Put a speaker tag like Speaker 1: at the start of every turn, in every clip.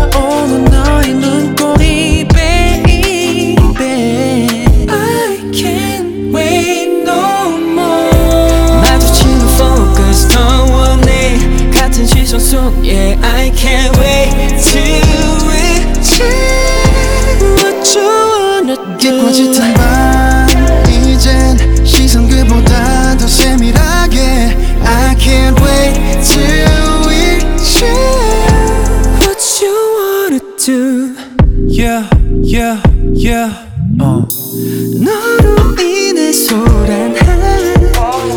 Speaker 1: 달아오는 너의 눈꼬리 baby I can't wait no more 마주치는 focus 더 원해 같은 시선 속에 I can't wait till reach what you wanna do
Speaker 2: 깊어지던 밤 이젠 시선 그보다 더 세밀하게 I can't wait till we share
Speaker 1: what you wanna do
Speaker 2: Yeah, yeah, yeah
Speaker 1: 너로 인해 소란한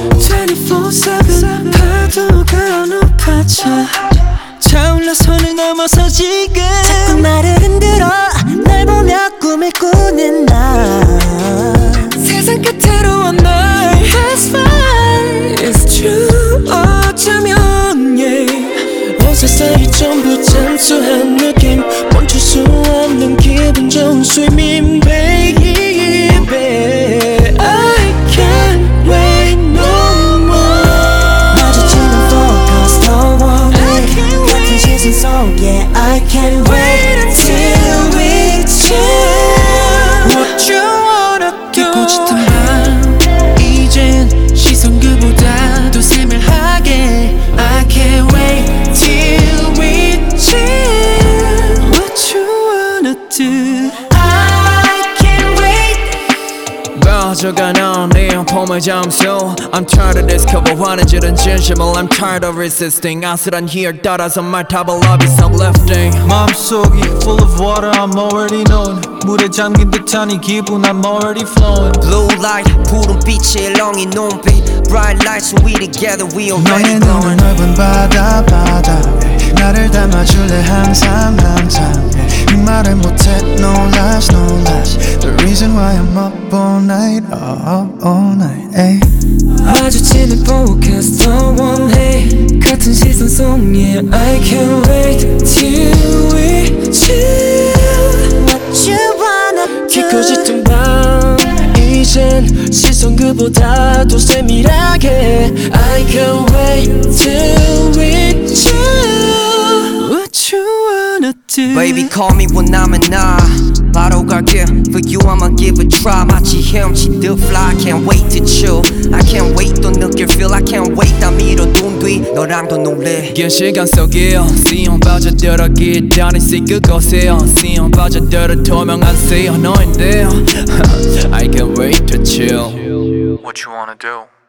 Speaker 1: 24/7 파도가 높아져 차올라 선을 넘어서 지금
Speaker 3: 자꾸 나를 흔들어 날 보며 꿈을 꾸는 나
Speaker 1: 세상 끝으로 온 널 That's fine It's true 어쩌면 yeah 온 세상이 전부 잠수한 느낌 멈출 수 없는 기분 좋은睡眠 baby I can't wait no more
Speaker 3: 마주치는 focus 더 원해 같은 시선 속에 I can't wait
Speaker 1: until we share what you wanna do 깊어지던 밤 이젠 시선 그보다 더 세밀하게 I can't wait till we share what you wanna do I can't wait
Speaker 4: 빠져가는 네 폼의 잠수 I'm tired of this cover 환해지는 진심을 I'm tired of resisting 아슬한 희열 따라서 말탑을 love is uplifting
Speaker 5: 마음속이 full of water I'm already knowing 물에 잠긴 듯한 이 기분 I'm already flowing
Speaker 6: Blue light 푸른 빛의 렁이 눈빛 Bright light so we together we already
Speaker 2: 너의 눈은
Speaker 6: glowing
Speaker 2: 넓은 바다 나를 담아줄래 항상 이 말을 못해 no lies The reason why I'm up all night ay.
Speaker 1: 마주치는 focus 더 원해 같은 시선 속에 I can't wait till we chill
Speaker 3: What you wanna do
Speaker 1: 깊어지던 밤 이젠 시선 그보다 더 세밀하게 I can't wait till we chill What you wanna do
Speaker 6: Baby call me 원하면 나 바로 갈게 For you I'ma give a try 마치 헤엄치듯 fly I can't wait to chill I can't wait 또 느낄 feel I can't wait 다 밀어둔 뒤 너랑도 놀래
Speaker 4: 긴 시간 속에 시험 빠져들어 기다린 시 그곳에 시험 빠져들어 투명한 시 너인데 I can't wait to chill
Speaker 7: What you wanna do?